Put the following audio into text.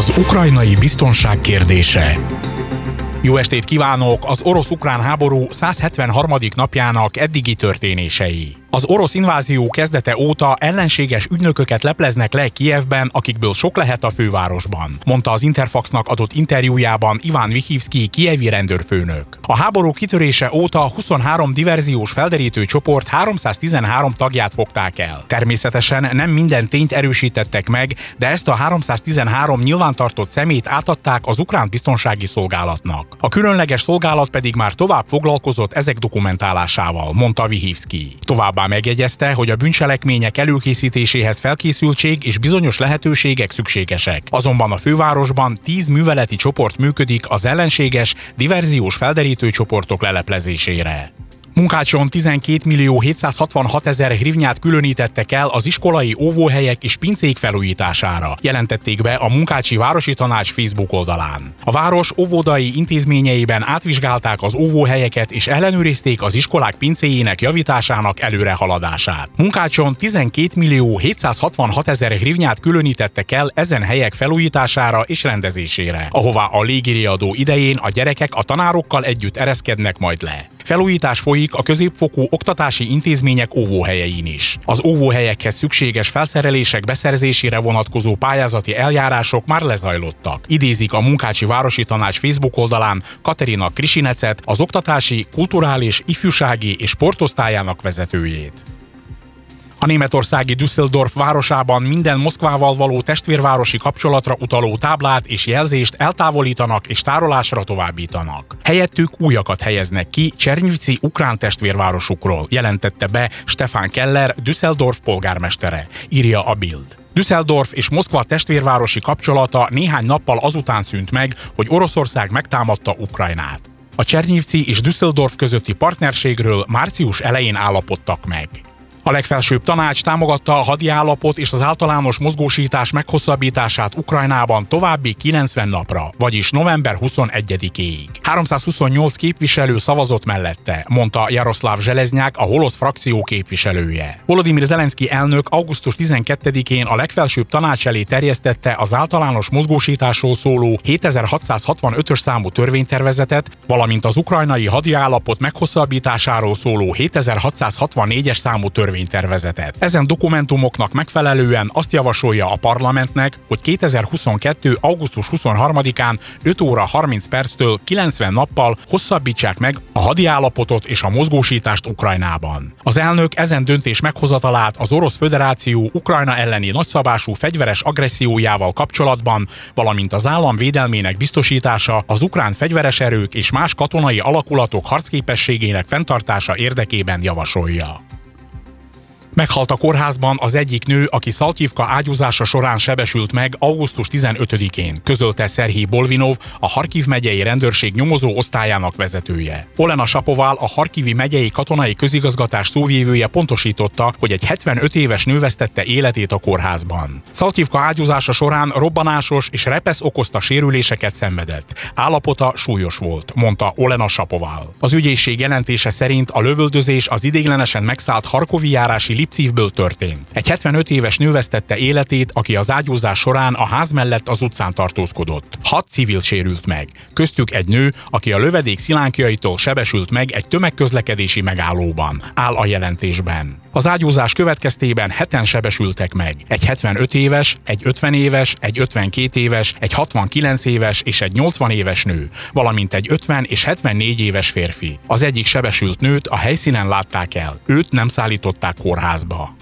Az ukrajnai biztonság kérdése. Jó estét kívánok! Az orosz-ukrán háború 173. napjának eddigi történései. Az orosz invázió kezdete óta ellenséges ügynököket lepleznek le Kijevben, akikből sok lehet a fővárosban, mondta az Interfaxnak adott interjújában Iván Vichivszky kijevi rendőrfőnök. A háború kitörése óta 23 diverziós felderítő csoport 313 tagját fogták el. Természetesen nem minden tényt erősítettek meg, de ezt a 313 nyilvántartott személyt átadták az ukrán biztonsági szolgálatnak. A különleges szolgálat pedig már tovább foglalkozott ezek dokumentálásával, mondta Vichivszky. Továbbá megjegyezte, hogy a bűncselekmények előkészítéséhez felkészültség és bizonyos lehetőségek szükségesek. Azonban a fővárosban 10 műveleti csoport működik az ellenséges, diverziós felderítő csoportok leleplezésére. Munkácson 12.766.000 hrivnyát különítettek el az iskolai óvóhelyek és pincék felújítására, jelentették be a Munkácsi Városi Tanács Facebook oldalán. A város óvodai intézményeiben átvizsgálták az óvóhelyeket és ellenőrizték az iskolák pincéjének javításának előrehaladását. Munkácson 12.766.000 hrivnyát különítettek el ezen helyek felújítására és rendezésére, ahová a légiriadó idején a gyerekek a tanárokkal együtt ereszkednek majd le. Felújítás folyik a középfokú oktatási intézmények óvóhelyein is. Az óvóhelyekhez szükséges felszerelések beszerzésére vonatkozó pályázati eljárások már lezajlottak. Idézik a Munkácsi Városi Tanács Facebook oldalán Katerina Krisinecet, az oktatási, kulturális, ifjúsági és sportosztályának vezetőjét. A németországi Düsseldorf városában minden Moszkvával való testvérvárosi kapcsolatra utaló táblát és jelzést eltávolítanak és tárolásra továbbítanak. Helyettük újakat helyeznek ki Csernyivci ukrán testvérvárosukról, jelentette be Stefan Keller, Düsseldorf polgármestere, írja a Bild. Düsseldorf és Moszkva testvérvárosi kapcsolata néhány nappal azután szűnt meg, hogy Oroszország megtámadta Ukrajnát. A Csernyivci és Düsseldorf közötti partnerségről március elején állapodtak meg. A legfelsőbb tanács támogatta a hadiállapot és az általános mozgósítás meghosszabbítását Ukrajnában további 90 napra, vagyis november 21-éig. 328 képviselő szavazott mellette, mondta Jaroszláv Zseleznyák, a Holosz frakció képviselője. Volodymyr Zelenszky elnök augusztus 12-én a legfelsőbb tanács elé terjesztette az általános mozgósításról szóló 7665-ös számú törvénytervezetet, valamint az ukrajnai hadiállapot meghosszabbításáról szóló 7664-es számú törvénytervezetet. Ezen dokumentumoknak megfelelően azt javasolja a parlamentnek, hogy 2022. augusztus 23-án 5 óra 30 perctől 90 nappal hosszabbítsák meg a hadiállapotot és a mozgósítást Ukrajnában. Az elnök ezen döntés meghozatalát az Orosz Föderáció Ukrajna elleni nagyszabású fegyveres agressziójával kapcsolatban, valamint az állam védelmének biztosítása, az ukrán fegyveres erők és más katonai alakulatok harcképességének fenntartása érdekében javasolja. Meghalt a kórházban az egyik nő, aki Szaltyivka ágyúzása során sebesült meg augusztus 15-én, közölte Szerhij Bolvinov, a Harkiv megyei rendőrség nyomozó osztályának vezetője. Olena Sapovál, a Harkivi megyei katonai közigazgatás szóvivője pontosította, hogy egy 75 éves nő vesztette életét a kórházban. Szaltyivka ágyúzása során robbanásos és repesz okozta sérüléseket szenvedett. Állapota súlyos volt, mondta Olena Sapovál. Az ügyészség jelentése szerint a lövöldözés az ideiglenesen megszállt harkovi járási Lipszivből történt. Egy 75 éves nő vesztette életét, aki az ágyúzás során a ház mellett az utcán tartózkodott. 6 civil sérült meg, köztük egy nő, aki a lövedék szilánkjaitól sebesült meg egy tömegközlekedési megállóban, áll a jelentésben. Az ágyúzás következtében 7-en sebesültek meg. Egy 75 éves, egy 50 éves, egy 52 éves, egy 69 éves és egy 80 éves nő, valamint egy 50 és 74 éves férfi. Az egyik sebesült nőt a helyszínen látták el, őt nem szállították kórházba.